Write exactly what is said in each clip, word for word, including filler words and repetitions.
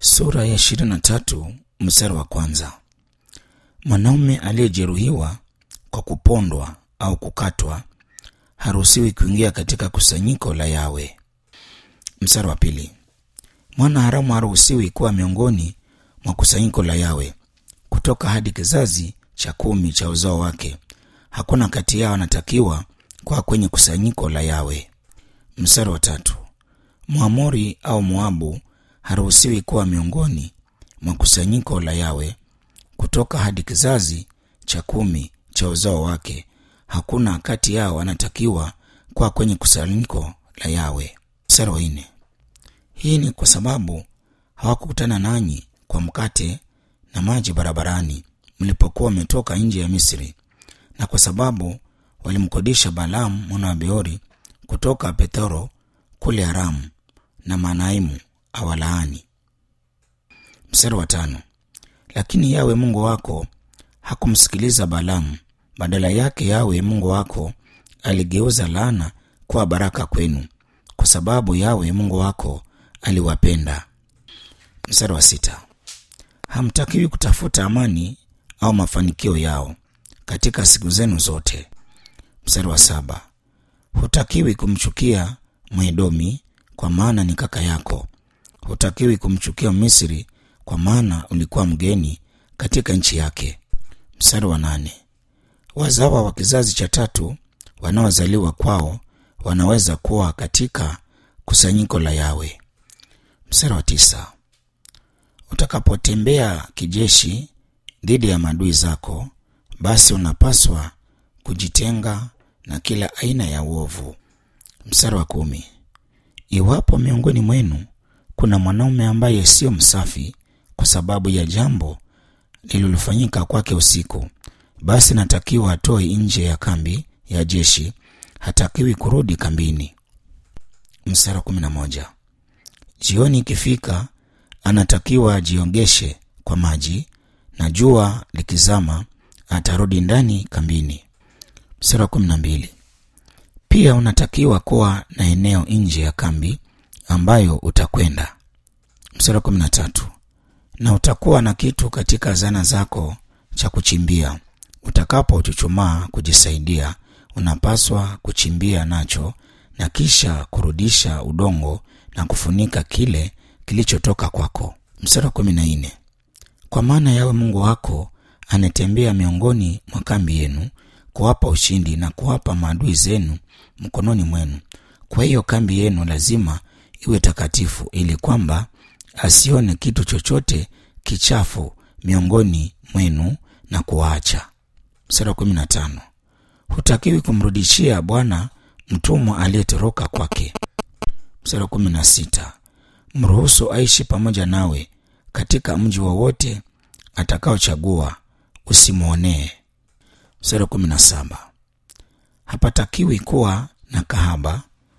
Sura ya ishirini na tatu mstari wa kwanza. Mwanaume aliyejeruhiwa kwa kupondwa au kukatwa haruhusiwi kuingia katika kusanyiko la Yawe. Mstari wa pili. Mwana haramu haruhusiwi kuwa miongoni mwa kusanyiko la Yawe kutoka hadi kizazi cha kumi cha uzao wake. Hakuna kati yao anatakiwa kuwa kwenye kusanyiko la Yawe. Mstari wa tatu. Mwamori au Moabu haruhusiwi kuwa miongoni mwa kusanyiko la Yawe kutoka hadi kizazi cha kumi cha uzao wake. Hakuna kati yao anatakiwa kuwa kwenye kusanyiko la Yawe. Mstari wa nne. Hii ni kwa sababu hawakukutana nanyi kwa mkate na maji barabarani mlipokuwa mmetoka nje ya Misri, na kwa sababu walimkodisha Balaamu mwana wa Beori kutoka Pethoro kule Aramu na Manaimu awalaani. Mstari wa tano. Lakini Yawe Mungu wako hakumsikiliza Balaamu, badala yake Yawe Mungu wako aligeuza laana kuwa baraka kwenu, kwa sababu Yawe Mungu wako aliwapenda. Mstari wa sita. Hamtakiwi kutafuta amani au mafanikio yao katika siku zenu zote. Mstari wa saba. Hutakiwi kumchukia Mwedomi kwa maana ni kaka yako. Hutakiwi kumchukia Misri kwa maana ulikuwa mgeni katika nchi yake. Mstari wa nane. Wazawa wa kizazi cha tatu wanaozaliwa kwao wanaweza kuwa katika kusanyiko la Yawe. Mstari wa tisa. Utakapotembea kijeshi dhidi ya maadui zako, basi unapaswa kujitenga na kila aina ya uovu. Mstari wa kumi. Iwapo miongoni mwenu kuna mwanaume ambaye sio msafi kwa sababu ya jambo lililofanyika kwake usiku, basi natakiwa atoe nje ya kambi ya jeshi, hatakiwi kurudi kambini. Mstari wa kumi na moja. Jioni ikifika, anatakiwa ajiogeshe kwa maji, na jua likizama atarudi ndani kambini. Mstari wa kumi na mbili. Pia unatakiwa kuwa na eneo nje ya kambi ambayo utakwenda. Mstari wa kumi na tatu. Na utakuwa na kitu katika zana zako cha kuchimbia. Utakapo chuchumaa kujisaidia, unapaswa kuchimbia nacho na kisha kurudisha udongo na kufunika kile kilichotoka kwako. Mstari wa kumi na nne. Kwa maana Yawe Mungu wako anatembea miongoni mwa kambi yenu kuwapa ushindi na kuwapa maadui zenu mkononi mwenu. Kwa hiyo kambi yenu lazima iwe takatifu, ili kwamba asione kitu chochote kichafu miongoni mwenu na kuacha. Mstari wa kumi na tano. Hutakiwi kumrudishia Bwana mtumwa aliyetoroka kwake. Mstari wa kumi na sita. Mruhusu aishi pamoja nawe katika mji wowote atakaochagua, usimwonee. Mstari wa kumi na saba. Hapatakiwi kuwa na kahaba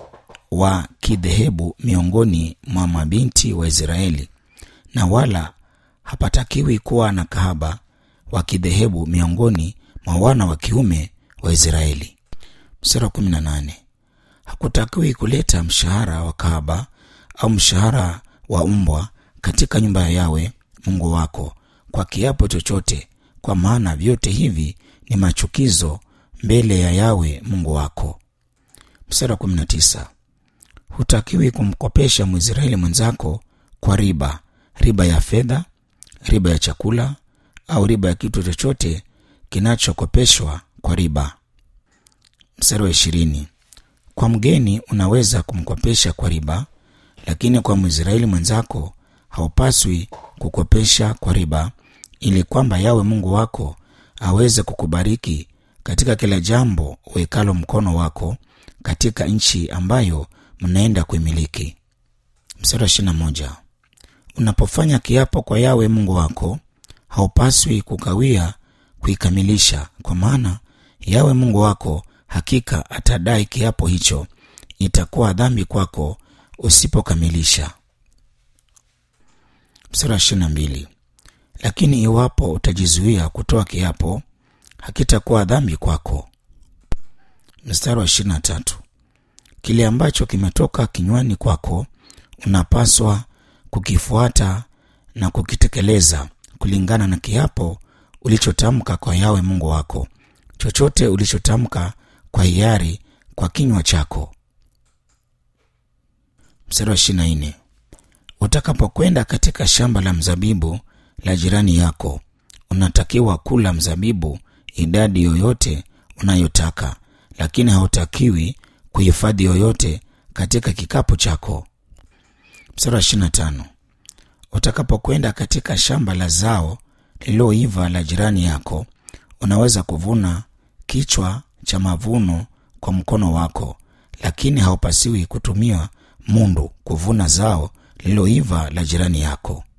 wa kidhehebu miongoni mwa mabinti wa Israeli, na wala hapatakiwi kuwa na kahaba wa kidhehebu miongoni mwa wana wa kiume wa Israeli. Mstari wa kumi na nane. Hakutakiwi kuleta mshahara wa kahaba au mshahara wa mbwa katika nyumba ya Yawe Mungu wako kwa kiapo chochote, kwa maana vyote hivi ni machukizo mbele ya Yawe Mungu wako. Mstari wa kumi na tisa. Hutakiwi kumkopesha Mwisraeli mwenzako kwa riba, riba ya fedha, riba ya chakula au riba ya kitu chochote kinachokopeshwa kwa riba. Mstari wa ishirini. Kwa mgeni unaweza kumkopesha kwa riba, lakini kwa Mwisraeli mwenzako haupaswi kukopesha kwa riba, ili kwamba Yawe Mungu wako aweze kukubariki katika kila jambo uwekalo mkono wako katika nchi ambayo mnaenda kuimiliki. Mstari wa ishirini na moja. Unapofanya kiapo kwa Yawe Mungu wako, haupaswi kukawia kuikamilisha, kwa maana Yawe Mungu wako hakika atadai kiapo hicho. Itakuwa dhambi kwako usipokamilisha. Mstari wa ishirini na mbili. Lakini iwapo utajizuia kutoa kiapo, hakitakuwa dhambi kwako. Mstari wa ishirini na tatu. Kile ambacho kimetoka kinywani kwako unapaswa kukifuata na kukitekeleza kulingana na kiapo ulichotamka kwa Yawe Mungu wako, chochote ulichotamka kwa hiari kwa kinywa chako. Mstari wa ishirini na nne. Utakapokwenda katika shamba la mzabibu la jirani yako, unatakiwa kula mzabibu idadi yoyote unayotaka, lakini hautakiwi kuhifadhi yoyote katika kikapu chako. Mstari wa ishirini na tano. Utakapokwenda katika shamba la zao lililoiva la jirani yako, unaweza kuvuna kichwa cha mavuno kwa mkono wako, lakini haupasiwi kutumia mundu kuvuna zao lililoiva la jirani yako.